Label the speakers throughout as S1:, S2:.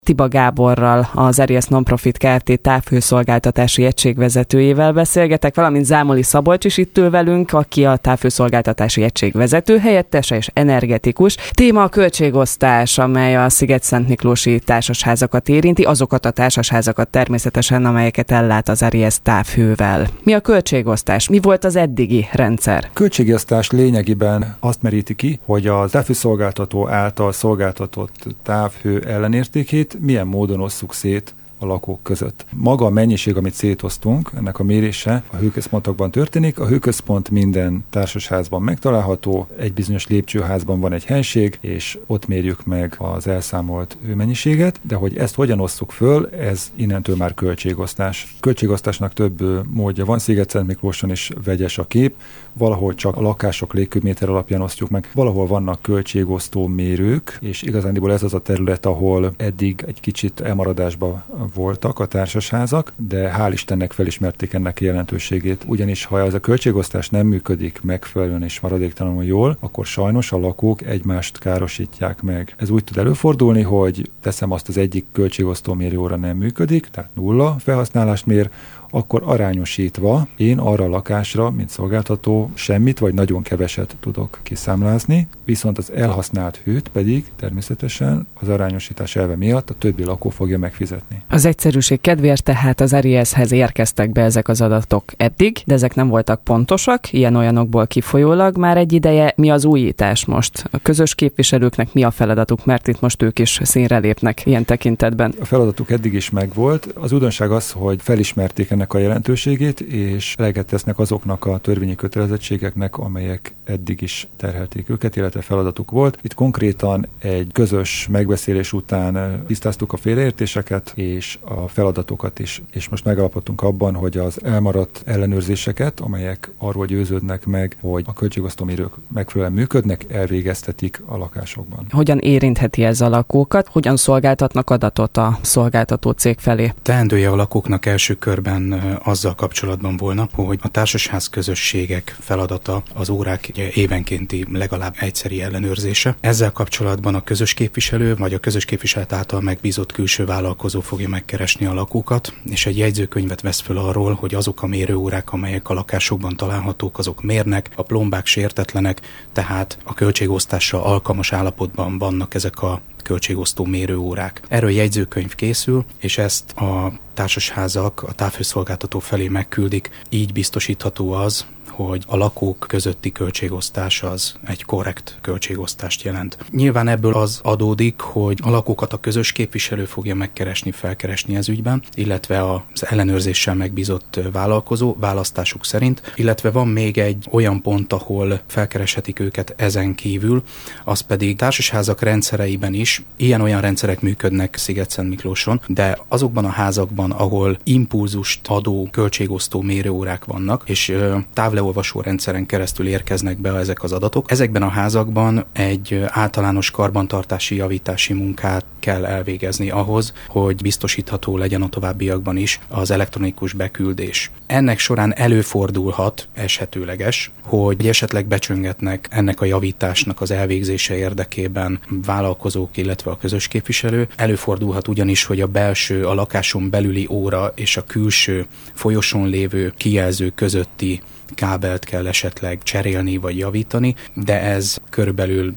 S1: Tiba Gáborral, az Ariesz Nonprofit Kft. Távhőszolgáltatási egységvezetőjével beszélgetek, valamint Zámoli Szabolcs is itt ül velünk, aki a távhőszolgáltatási egység vezetőhelyettese és energetikus. Téma a költségosztás, amely a Szigetszentmiklósi társasházakat érinti, azokat a társasházakat természetesen, amelyeket ellát az Ariesz távhővel. Mi a költségosztás? Mi volt az eddigi rendszer?
S2: Költségosztás lényegében azt meríti ki, hogy a távhőszolgáltató által szolgáltatott távhő ellenértékét milyen módon osszuk szét a lakók között. Maga a mennyiség, amit szétosztunk, ennek a mérése a hőközpontokban történik. A hőközpont minden társasházban megtalálható, egy bizonyos lépcsőházban van egy helység, és ott mérjük meg az elszámolt hőmennyiséget, de hogy ezt hogyan osszuk föl, ez innentől már költségosztás. Költségosztásnak több módja van, Szigetszentmiklóson is vegyes a kép, valahol csak a lakások légköbméter alapján osztjuk meg, valahol vannak költségosztó mérők, és igazándiból ez az a terület, ahol eddig egy kicsit elmaradásba voltak a társasházak, de hál' Istennek felismerték ennek jelentőségét. Ugyanis ha ez a költségosztás nem működik megfelelően és maradéktalanul jól, akkor sajnos a lakók egymást károsítják meg. Ez úgy tud előfordulni, hogy teszem azt, az egyik költségosztó mérőóra nem működik, tehát nulla felhasználást mér, akkor arányosítva én arra a lakásra, mint szolgáltató semmit vagy nagyon keveset tudok kiszámlázni, viszont az elhasznált hőt pedig természetesen az arányosítás elve miatt a többi lakó fogja megfizetni.
S1: Az egyszerűség kedvéért tehát az Arieszhez érkeztek be ezek az adatok eddig, de ezek nem voltak pontosak, ilyen-olyanokból kifolyólag már egy ideje. Mi az újítás most? A közös képviselőknek mi a feladatuk, mert itt most ők is színre lépnek ilyen tekintetben?
S2: A feladatuk eddig is megvolt. Az újdonság az, hogy felismerték ennek a jelentőségét, és eleget tesznek azoknak a törvényi kötelezettségeknek, amelyek eddig is terhelték őket, illetve feladatuk volt. Itt konkrétan egy közös megbeszélés után tisztáztuk a félreértéseket és a feladatokat is, és most megállapodtunk abban, hogy az elmaradt ellenőrzéseket, amelyek arról győződnek meg, hogy a költségosztómérők megfelelően működnek, elvégeztetik a lakásokban. Hogyan
S1: érintheti ez a lakókat? Hogyan szolgáltatnak adatot a szolgáltató cég felé?
S3: Teendője a lakóknak első körben azzal kapcsolatban volna, hogy a társasház közösségek feladata az órák évenkénti legalább egyszeri ellenőrzése. Ezzel kapcsolatban a közös képviselő vagy a közös képviselet által megbízott külső vállalkozó fogja megkeresni a lakókat, és egy jegyzőkönyvet vesz föl arról, hogy azok a mérőórák, amelyek a lakásokban találhatók, azok mérnek, a plombák sértetlenek, tehát a költségosztásra alkalmas állapotban vannak ezek a költségosztó mérőórák. Erről jegyzőkönyv készül, és ezt a társasházak a távhőszolgáltató felé megküldik. Így biztosítható az, hogy a lakók közötti költségosztás az egy korrekt költségosztást jelent. Nyilván ebből az adódik, hogy a lakókat a közös képviselő fogja megkeresni, felkeresni ez ügyben, illetve az ellenőrzéssel megbízott vállalkozó választásuk szerint, illetve van még egy olyan pont, ahol felkereshetik őket ezen kívül, az pedig társasházak rendszereiben is ilyen-olyan rendszerek működnek Szigetszentmiklóson, de azokban a házakban, ahol impulzust adó költségosztó mérőórák vannak, és távleolvasó rendszeren keresztül érkeznek be ezek az adatok. Ezekben a házakban egy általános karbantartási, javítási munkát kell elvégezni ahhoz, hogy biztosítható legyen a továbbiakban is az elektronikus beküldés. Ennek során előfordulhat, esetőleges, hogy esetleg becsöngetnek ennek a javításnak az elvégzése érdekében vállalkozók, illetve a közös képviselő. Előfordulhat ugyanis, hogy a belső, a lakáson belüli óra és a külső folyosón lévő kijelző közötti kábelt kell esetleg cserélni vagy javítani, de ez körülbelül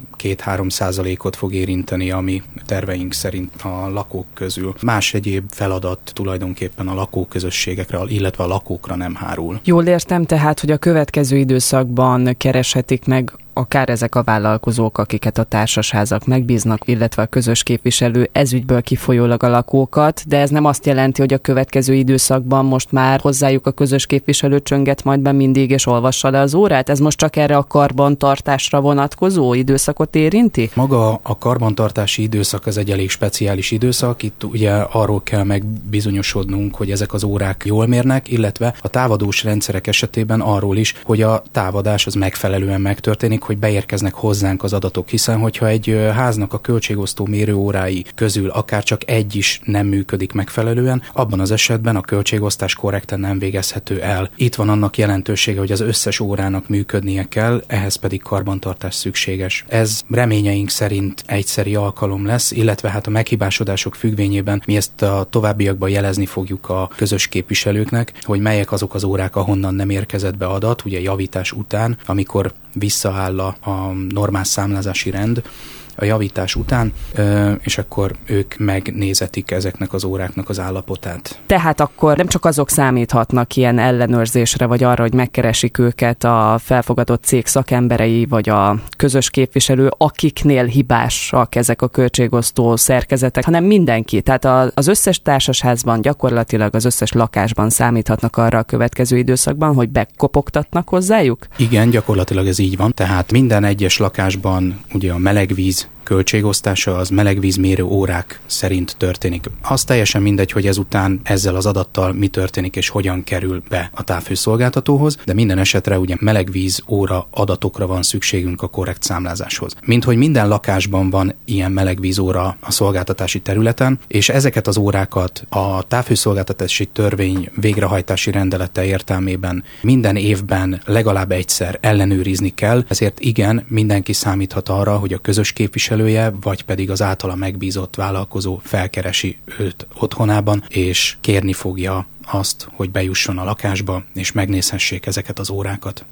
S3: 2-3% fog érinteni, ami terveink szerint a lakók közül. Más egyéb feladat tulajdonképpen a lakóközösségekre, illetve a lakókra nem hárul.
S1: Jól értem tehát, hogy a következő időszakban kereshetik meg akár ezek a vállalkozók, akiket a társasházak megbíznak, illetve a közös képviselő ezügyből kifolyólag a lakókat, de ez nem azt jelenti, hogy a következő időszakban most már hozzájuk a közös képviselő csönget majd be mindig, és olvassa le az órát? Ez most csak erre a karbantartásra vonatkozó időszakot érinti?
S3: Maga a karbantartási időszak az egy elég speciális időszak, itt ugye arról kell megbizonyosodnunk, hogy ezek az órák jól mérnek, illetve a távadós rendszerek esetében arról is, hogy a távadás az megfelelően megtörténik, hogy beérkeznek hozzánk az adatok, hiszen hogyha egy háznak a költségosztó mérőórái közül akár csak egy is nem működik megfelelően, abban az esetben a költségosztás korrekten nem végezhető el. Itt van annak jelentősége, hogy az összes órának működnie kell, ehhez pedig karbantartás szükséges. Ez reményeink szerint egyszeri alkalom lesz, illetve hát a meghibásodások függvényében mi ezt a továbbiakban jelezni fogjuk a közös képviselőknek, hogy melyek azok az órák, ahonnan nem érkezett be adat, ugye javítás után, amikor visszaáll a normál számlázási rend, a javítás után, és akkor ők megnézetik ezeknek az óráknak az állapotát.
S1: Tehát akkor nem csak azok számíthatnak ilyen ellenőrzésre, vagy arra, hogy megkeresik őket a felfogadott cég szakemberei, vagy a közös képviselő, akiknél hibásak ezek a költségosztó szerkezetek, hanem mindenki. Tehát az összes társasházban, gyakorlatilag az összes lakásban számíthatnak arra a következő időszakban, hogy bekopogtatnak hozzájuk?
S3: Igen, gyakorlatilag ez így van. Tehát minden egyes lakásban ugye a melegvíz költségosztása az melegvízmérő órák szerint történik. Az teljesen mindegy, hogy ezután ezzel az adattal mi történik és hogyan kerül be a távhőszolgáltatóhoz, de minden esetre ugye melegvíz óra adatokra van szükségünk a korrekt számlázáshoz. Mint hogy minden lakásban van ilyen melegvíz óra a szolgáltatási területen, és ezeket az órákat a távhőszolgáltatási törvény végrehajtási rendelete értelmében minden évben legalább egyszer ellenőrizni kell, ezért igen, mindenki számíthat arra, hogy a közös képviselője, vagy pedig az általa megbízott vállalkozó felkeresi őt otthonában, és kérni fogja azt, hogy bejusson a lakásba, és megnézhessék ezeket az órákat.